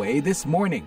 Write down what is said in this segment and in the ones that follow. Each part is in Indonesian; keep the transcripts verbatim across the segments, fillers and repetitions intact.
A This Morning.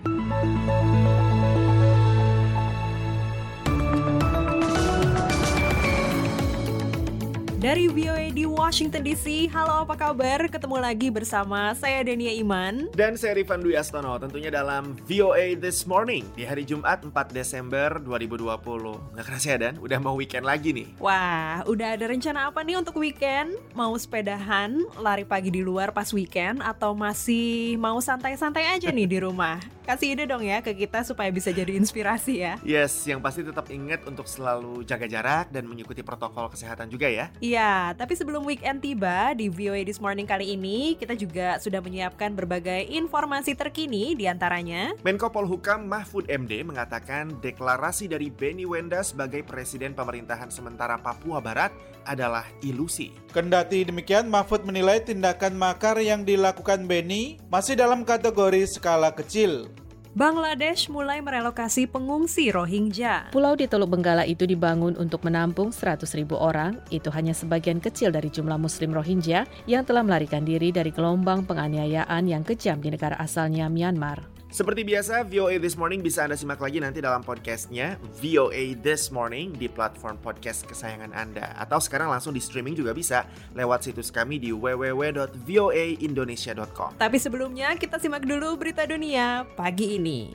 Dari V O A di Washington D C, halo apa kabar? Ketemu lagi bersama saya Dania Iman dan saya Rifan Dwi Astono, tentunya dalam V O A This Morning di hari Jumat empat Desember dua ribu dua puluh. Nggak kerasa ya Dan, udah mau weekend lagi nih. Wah, udah ada rencana apa nih untuk weekend? Mau sepedahan, lari pagi di luar pas weekend, atau masih mau santai-santai aja nih di rumah? Kasih ide dong ya ke kita supaya bisa jadi inspirasi ya. Yes, yang pasti tetap ingat untuk selalu jaga jarak dan mengikuti protokol kesehatan juga ya. Iya, tapi sebelum weekend tiba, di V O A This Morning kali ini, kita juga sudah menyiapkan berbagai informasi terkini, diantaranya Menko Polhukam Mahfud M D mengatakan deklarasi dari Benny Wenda sebagai Presiden Pemerintahan Sementara Papua Barat adalah ilusi. Kendati demikian, Mahfud menilai tindakan makar yang dilakukan Benny masih dalam kategori skala kecil. Bangladesh mulai merelokasi pengungsi Rohingya. Pulau di Teluk Benggala itu dibangun untuk menampung seratus ribu orang. Itu hanya sebagian kecil dari jumlah Muslim Rohingya yang telah melarikan diri dari gelombang penganiayaan yang kejam di negara asalnya Myanmar. Seperti biasa, V O A This Morning bisa Anda simak lagi nanti dalam podcastnya V O A This Morning di platform podcast kesayangan Anda. Atau sekarang langsung di streaming juga bisa lewat situs kami di w w w dot v o a indonesia dot com. Tapi sebelumnya kita simak dulu berita dunia pagi ini.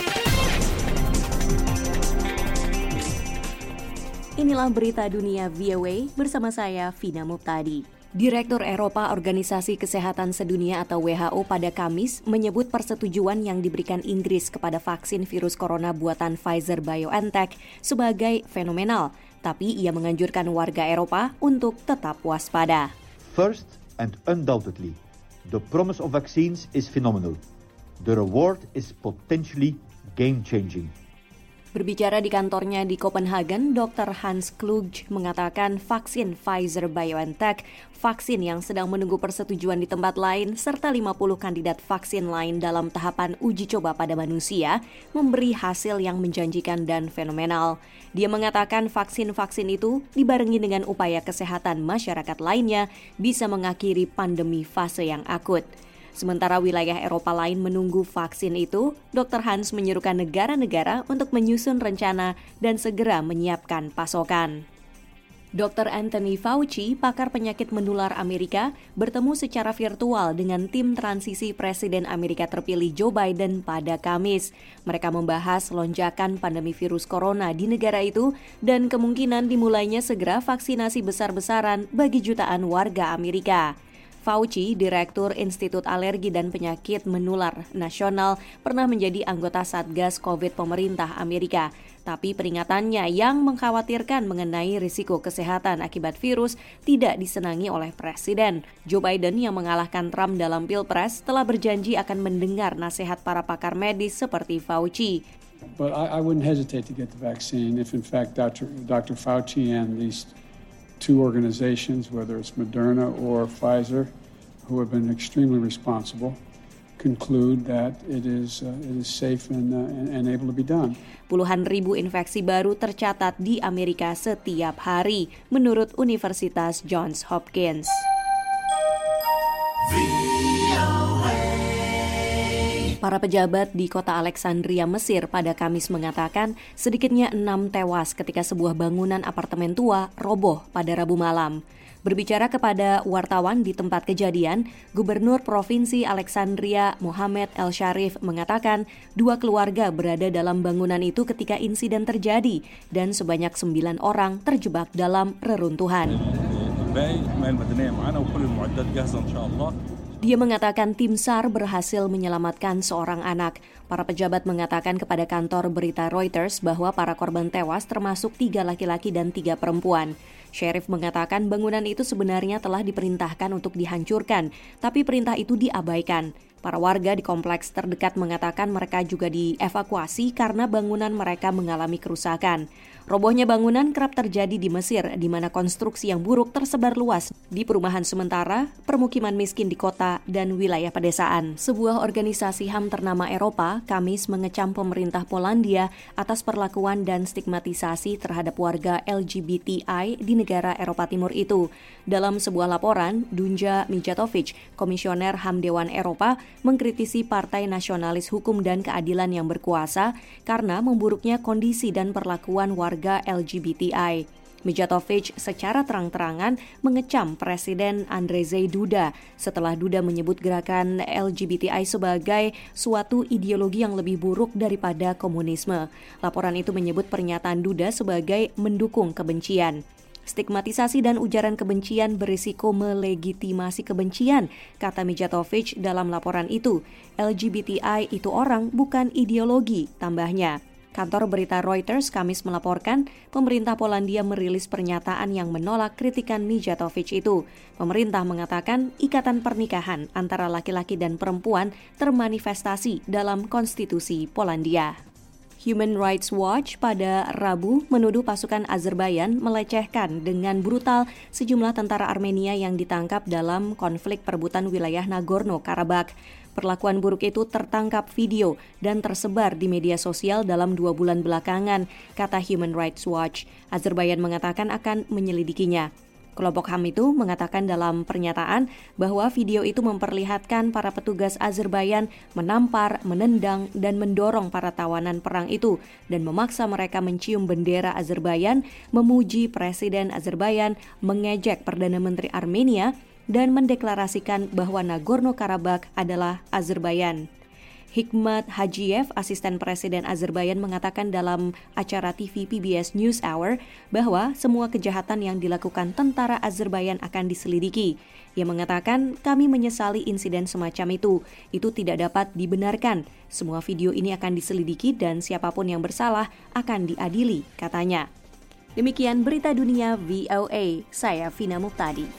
Inilah berita dunia V O A bersama saya Vina Muptadi. Direktur Eropa Organisasi Kesehatan Sedunia atau W H O pada Kamis menyebut persetujuan yang diberikan Inggris kepada vaksin virus corona buatan Pfizer-BioNTech sebagai fenomenal, tapi ia menganjurkan warga Eropa untuk tetap waspada. First and undoubtedly, the promise of vaccines is phenomenal. The reward is potentially game-changing. Berbicara di kantornya di Copenhagen, Doktor Hans Kluge mengatakan vaksin Pfizer-BioNTech, vaksin yang sedang menunggu persetujuan di tempat lain, serta lima puluh kandidat vaksin lain dalam tahapan uji coba pada manusia, memberi hasil yang menjanjikan dan fenomenal. Dia mengatakan vaksin-vaksin itu dibarengi dengan upaya kesehatan masyarakat lainnya bisa mengakhiri pandemi fase yang akut. Sementara wilayah Eropa lain menunggu vaksin itu, Doktor Hans menyerukan negara-negara untuk menyusun rencana dan segera menyiapkan pasokan. Doktor Anthony Fauci, pakar penyakit menular Amerika, bertemu secara virtual dengan tim transisi Presiden Amerika terpilih Joe Biden pada Kamis. Mereka membahas lonjakan pandemi virus corona di negara itu dan kemungkinan dimulainya segera vaksinasi besar-besaran bagi jutaan warga Amerika. Fauci, Direktur Institut Alergi dan Penyakit Menular Nasional, pernah menjadi anggota Satgas COVID pemerintah Amerika. Tapi peringatannya yang mengkhawatirkan mengenai risiko kesehatan akibat virus tidak disenangi oleh Presiden. Joe Biden yang mengalahkan Trump dalam Pilpres telah berjanji akan mendengar nasihat para pakar medis seperti Fauci. But I, I wouldn't hesitate to get the vaccine if in fact Doctor Doctor Fauci and these two organizations, whether it's Moderna or Pfizer, who have been extremely responsible, conclude that it is uh, it is safe and, uh, and able to be done. Puluhan ribu infeksi baru tercatat di Amerika setiap hari, menurut Universitas Johns Hopkins. Para pejabat di kota Alexandria, Mesir pada Kamis mengatakan sedikitnya enam tewas ketika sebuah bangunan apartemen tua roboh pada Rabu malam. Berbicara kepada wartawan di tempat kejadian, Gubernur Provinsi Alexandria Mohammed El Sharif mengatakan dua keluarga berada dalam bangunan itu ketika insiden terjadi dan sebanyak sembilan orang terjebak dalam reruntuhan. Dia mengatakan tim S A R berhasil menyelamatkan seorang anak. Para pejabat mengatakan kepada kantor berita Reuters bahwa para korban tewas termasuk tiga laki-laki dan tiga perempuan. Sheriff mengatakan bangunan itu sebenarnya telah diperintahkan untuk dihancurkan, tapi perintah itu diabaikan. Para warga di kompleks terdekat mengatakan mereka juga dievakuasi karena bangunan mereka mengalami kerusakan. Robohnya bangunan kerap terjadi di Mesir, di mana konstruksi yang buruk tersebar luas di perumahan sementara, permukiman miskin di kota, dan wilayah pedesaan. Sebuah organisasi H A M ternama Eropa, Kamis mengecam pemerintah Polandia atas perlakuan dan stigmatisasi terhadap warga L G B T I di negara Eropa Timur itu. Dalam sebuah laporan, Dunja Mijatovic, Komisioner H A M Dewan Eropa, mengkritisi Partai Nasionalis Hukum dan Keadilan yang berkuasa karena memburuknya kondisi dan perlakuan warga L G B T I. Mijatovic secara terang-terangan mengecam Presiden Andrzej Duda setelah Duda menyebut gerakan L G B T I sebagai suatu ideologi yang lebih buruk daripada komunisme. Laporan itu menyebut pernyataan Duda sebagai mendukung kebencian. Stigmatisasi dan ujaran kebencian berisiko melegitimasi kebencian, kata Mijatovic dalam laporan itu. L G B T I itu orang, bukan ideologi, tambahnya. Kantor berita Reuters Kamis melaporkan pemerintah Polandia merilis pernyataan yang menolak kritikan Mijatovic itu. Pemerintah mengatakan ikatan pernikahan antara laki-laki dan perempuan termanifestasi dalam konstitusi Polandia. Human Rights Watch pada Rabu menuduh pasukan Azerbaijan melecehkan dengan brutal sejumlah tentara Armenia yang ditangkap dalam konflik perebutan wilayah Nagorno-Karabakh. Perlakuan buruk itu tertangkap video dan tersebar di media sosial dalam dua bulan belakangan, kata Human Rights Watch. Azerbaijan mengatakan akan menyelidikinya. Kelompok H A M itu mengatakan dalam pernyataan bahwa video itu memperlihatkan para petugas Azerbaijan menampar, menendang, dan mendorong para tawanan perang itu dan memaksa mereka mencium bendera Azerbaijan, memuji Presiden Azerbaijan, mengejek Perdana Menteri Armenia, dan mendeklarasikan bahwa Nagorno-Karabakh adalah Azerbaijan. Hikmat Hajiev, asisten Presiden Azerbaijan, mengatakan dalam acara T V P B S NewsHour bahwa semua kejahatan yang dilakukan tentara Azerbaijan akan diselidiki. Ia mengatakan, kami menyesali insiden semacam itu. Itu tidak dapat dibenarkan. Semua video ini akan diselidiki dan siapapun yang bersalah akan diadili, katanya. Demikian berita dunia V O A, saya Vina Muhtadi.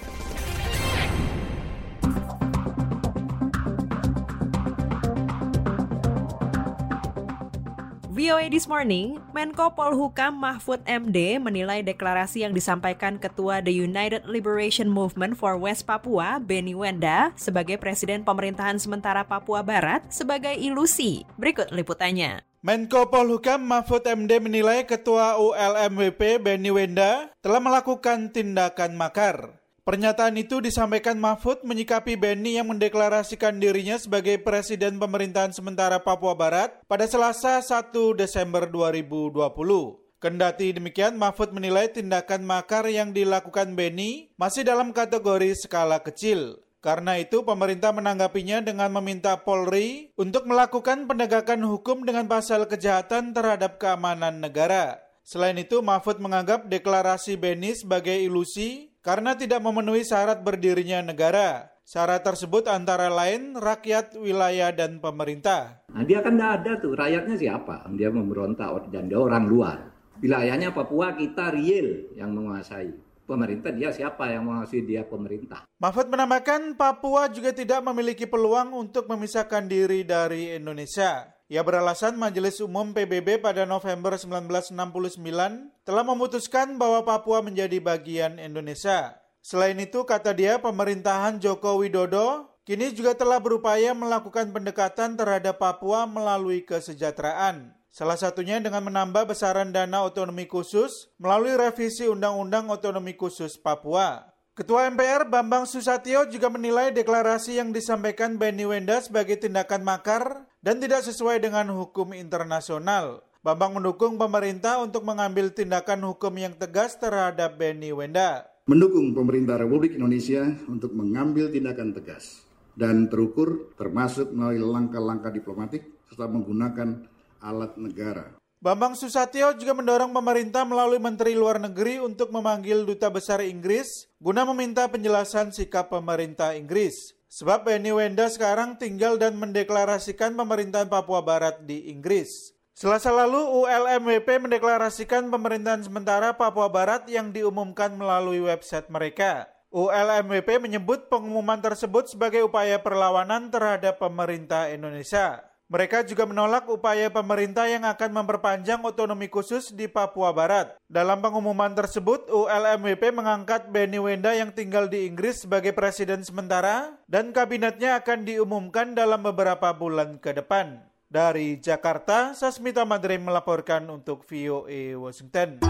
V O A This Morning, Menko Polhukam Mahfud M D menilai deklarasi yang disampaikan Ketua The United Liberation Movement for West Papua, Benny Wenda, sebagai Presiden Pemerintahan Sementara Papua Barat sebagai ilusi. Berikut liputannya. Menko Polhukam Mahfud M D menilai Ketua U L M W P Benny Wenda telah melakukan tindakan makar. Pernyataan itu disampaikan Mahfud menyikapi Benny yang mendeklarasikan dirinya sebagai Presiden Pemerintahan Sementara Papua Barat pada Selasa satu Desember dua ribu dua puluh. Kendati demikian, Mahfud menilai tindakan makar yang dilakukan Benny masih dalam kategori skala kecil. Karena itu, pemerintah menanggapinya dengan meminta Polri untuk melakukan penegakan hukum dengan pasal kejahatan terhadap keamanan negara. Selain itu, Mahfud menganggap deklarasi Benny sebagai ilusi karena tidak memenuhi syarat berdirinya negara. Syarat tersebut antara lain rakyat, wilayah, dan pemerintah. Nah, dia kan tidak ada tuh, rakyatnya siapa? Dia memberontak dan dia orang luar. Wilayahnya Papua kita real yang menguasai. Pemerintah dia siapa yang menguasai dia pemerintah. Mahfud menambahkan Papua juga tidak memiliki peluang untuk memisahkan diri dari Indonesia. Ia beralasan Majelis Umum P B B pada November seribu sembilan ratus enam puluh sembilan telah memutuskan bahwa Papua menjadi bagian Indonesia. Selain itu, kata dia, pemerintahan Joko Widodo kini juga telah berupaya melakukan pendekatan terhadap Papua melalui kesejahteraan. Salah satunya dengan menambah besaran dana otonomi khusus melalui revisi Undang-Undang Otonomi Khusus Papua. Ketua M P R Bambang Susatyo juga menilai deklarasi yang disampaikan Benny Wenda sebagai tindakan makar dan tidak sesuai dengan hukum internasional. Bambang mendukung pemerintah untuk mengambil tindakan hukum yang tegas terhadap Benny Wenda. Mendukung pemerintah Republik Indonesia untuk mengambil tindakan tegas dan terukur termasuk melalui langkah-langkah diplomatik serta menggunakan alat negara. Bambang Susatyo juga mendorong pemerintah melalui Menteri Luar Negeri untuk memanggil Duta Besar Inggris guna meminta penjelasan sikap pemerintah Inggris. Sebab Benny Wenda sekarang tinggal dan mendeklarasikan pemerintahan Papua Barat di Inggris. Selasa lalu U L M W P mendeklarasikan pemerintahan sementara Papua Barat yang diumumkan melalui website mereka. U L M W P menyebut pengumuman tersebut sebagai upaya perlawanan terhadap pemerintah Indonesia. Mereka juga menolak upaya pemerintah yang akan memperpanjang otonomi khusus di Papua Barat. Dalam pengumuman tersebut, U L M W P mengangkat Benny Wenda yang tinggal di Inggris sebagai presiden sementara dan kabinetnya akan diumumkan dalam beberapa bulan ke depan. Dari Jakarta, Sasmita Madre melaporkan untuk V O A Washington.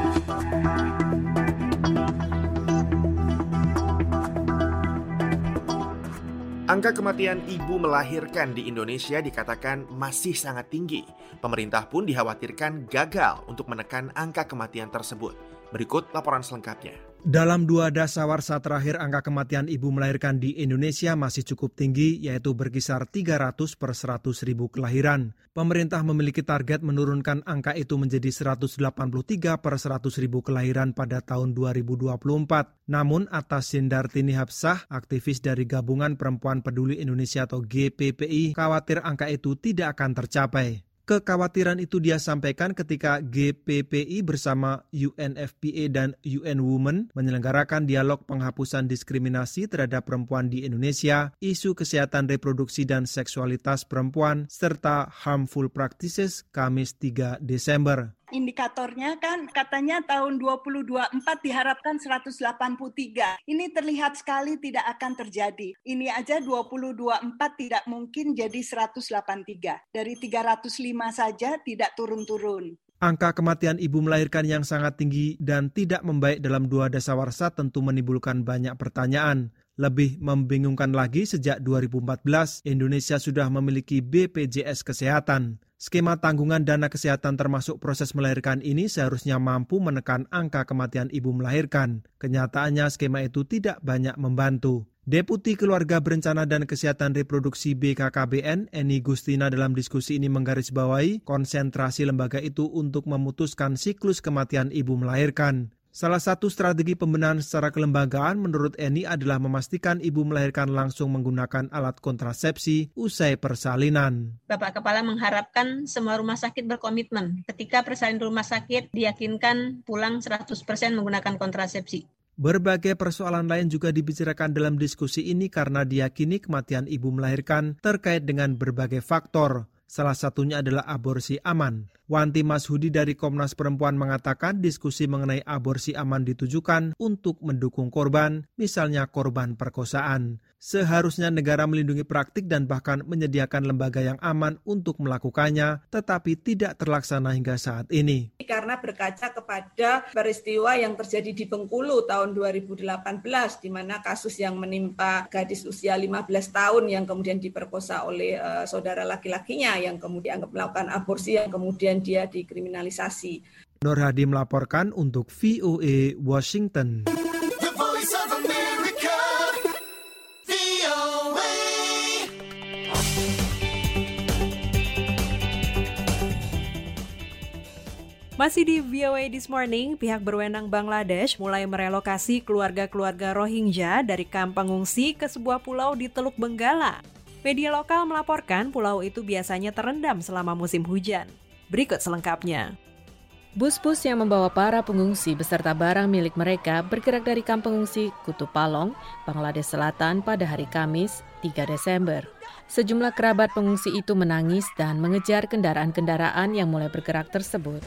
Angka kematian ibu melahirkan di Indonesia dikatakan masih sangat tinggi. Pemerintah pun dikhawatirkan gagal untuk menekan angka kematian tersebut. Berikut laporan selengkapnya. Dalam dua dasawarsa terakhir, angka kematian ibu melahirkan di Indonesia masih cukup tinggi, yaitu berkisar tiga ratus per seratus ribu kelahiran. Pemerintah memiliki target menurunkan angka itu menjadi seratus delapan puluh tiga per seratus ribu kelahiran pada tahun dua ribu dua puluh empat. Namun, atas Sindartini Hapsah, aktivis dari Gabungan Perempuan Peduli Indonesia atau G P P I, khawatir angka itu tidak akan tercapai. Kekhawatiran itu dia sampaikan ketika G P P I bersama U N F P A dan U N Women menyelenggarakan dialog penghapusan diskriminasi terhadap perempuan di Indonesia, isu kesehatan reproduksi dan seksualitas perempuan, serta harmful practices Kamis tiga Desember. Indikatornya kan katanya tahun dua ribu dua puluh empat diharapkan seratus delapan puluh tiga. Ini terlihat sekali tidak akan terjadi. Ini aja dua ribu dua puluh empat tidak mungkin jadi seratus delapan puluh tiga. Dari tiga ratus lima saja tidak turun-turun. Angka kematian ibu melahirkan yang sangat tinggi dan tidak membaik dalam dua dasawarsa tentu menimbulkan banyak pertanyaan. Lebih membingungkan lagi, sejak dua ribu empat belas, Indonesia sudah memiliki B P J S Kesehatan. Skema tanggungan dana kesehatan termasuk proses melahirkan ini seharusnya mampu menekan angka kematian ibu melahirkan. Kenyataannya skema itu tidak banyak membantu. Deputi Keluarga Berencana dan Kesehatan Reproduksi B K K B N, Eni Gustina, dalam diskusi ini menggarisbawahi konsentrasi lembaga itu untuk memutuskan siklus kematian ibu melahirkan. Salah satu strategi pembenahan secara kelembagaan menurut Eni adalah memastikan ibu melahirkan langsung menggunakan alat kontrasepsi usai persalinan. Bapak Kepala mengharapkan semua rumah sakit berkomitmen ketika persalin rumah sakit diyakinkan pulang seratus persen menggunakan kontrasepsi. Berbagai persoalan lain juga dibicarakan dalam diskusi ini karena diyakini kematian ibu melahirkan terkait dengan berbagai faktor. Salah satunya adalah aborsi aman. Wanti Mashudi dari Komnas Perempuan mengatakan diskusi mengenai aborsi aman ditujukan untuk mendukung korban, misalnya korban perkosaan. Seharusnya negara melindungi praktik dan bahkan menyediakan lembaga yang aman untuk melakukannya, tetapi tidak terlaksana hingga saat ini. Karena berkaca kepada peristiwa yang terjadi di Bengkulu tahun dua ribu delapan belas, di mana kasus yang menimpa gadis usia lima belas tahun yang kemudian diperkosa oleh uh, saudara laki-lakinya yang kemudian melakukan aborsi yang kemudian dia dikriminalisasi. Nur Hadi melaporkan untuk V O A Washington. Masih di V O A This Morning, pihak berwenang Bangladesh mulai merelokasi keluarga-keluarga Rohingya dari kamp pengungsi ke sebuah pulau di Teluk Benggala. Media lokal melaporkan pulau itu biasanya terendam selama musim hujan. Berikut selengkapnya. Bus-bus yang membawa para pengungsi beserta barang milik mereka bergerak dari kamp pengungsi Kutub Palong, Bangladesh Selatan pada hari Kamis, tiga Desember. Sejumlah kerabat pengungsi itu menangis dan mengejar kendaraan-kendaraan yang mulai bergerak tersebut.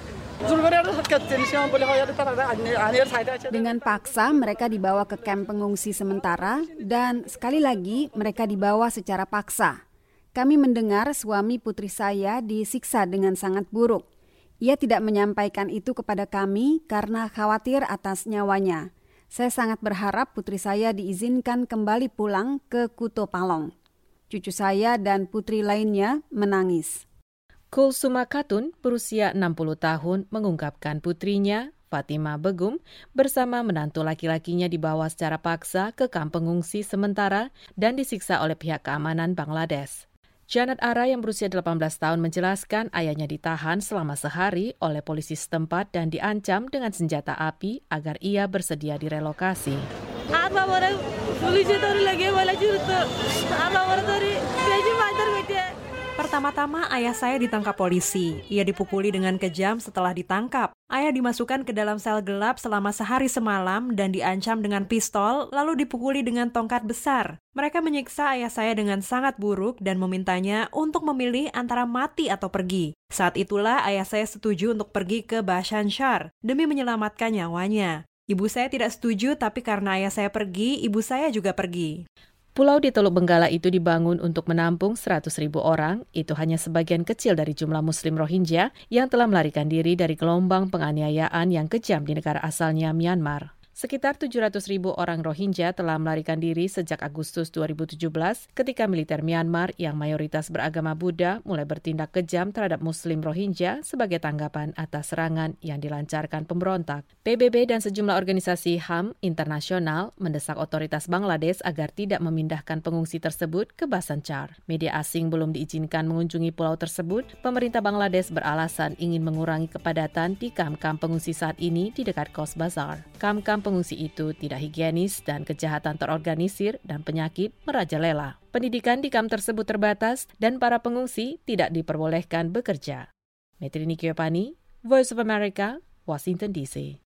Dengan paksa mereka dibawa ke kamp pengungsi sementara dan sekali lagi mereka dibawa secara paksa. Kami mendengar suami putri saya disiksa dengan sangat buruk. Ia tidak menyampaikan itu kepada kami karena khawatir atas nyawanya. Saya sangat berharap putri saya diizinkan kembali pulang ke Kuto Palong. Cucu saya dan putri lainnya menangis. Kulsuma Khatun berusia enam puluh tahun mengungkapkan putrinya, Fatima Begum, bersama menantu laki-lakinya dibawa secara paksa ke kamp pengungsi sementara dan disiksa oleh pihak keamanan Bangladesh. Janet Ara yang berusia delapan belas tahun menjelaskan ayahnya ditahan selama sehari oleh polisi setempat dan diancam dengan senjata api agar ia bersedia direlokasi. Pertama-tama ayah saya ditangkap polisi. Ia dipukuli dengan kejam setelah ditangkap. Ayah dimasukkan ke dalam sel gelap selama sehari semalam dan diancam dengan pistol, lalu dipukuli dengan tongkat besar. Mereka menyiksa ayah saya dengan sangat buruk dan memintanya untuk memilih antara mati atau pergi. Saat itulah ayah saya setuju untuk pergi ke Bhasanchar demi menyelamatkan nyawanya. Ibu saya tidak setuju, tapi karena ayah saya pergi, ibu saya juga pergi. Pulau di Teluk Benggala itu dibangun untuk menampung seratus ribu orang, itu hanya sebagian kecil dari jumlah Muslim Rohingya yang telah melarikan diri dari gelombang penganiayaan yang kejam di negara asalnya Myanmar. Sekitar tujuh ratus ribu orang Rohingya telah melarikan diri sejak Agustus dua ribu tujuh belas ketika militer Myanmar yang mayoritas beragama Buddha mulai bertindak kejam terhadap Muslim Rohingya sebagai tanggapan atas serangan yang dilancarkan pemberontak. P B B dan sejumlah organisasi H A M internasional mendesak otoritas Bangladesh agar tidak memindahkan pengungsi tersebut ke Bhasan Char. Media asing belum diizinkan mengunjungi pulau tersebut. Pemerintah Bangladesh beralasan ingin mengurangi kepadatan di kamp-kamp pengungsi saat ini di dekat Cox's Bazar. Kamp-kamp pengungsi itu tidak higienis dan kejahatan terorganisir dan penyakit merajalela. Pendidikan di kamp tersebut terbatas dan para pengungsi tidak diperbolehkan bekerja. Metrini Kyopani, Voice of America, Washington D C.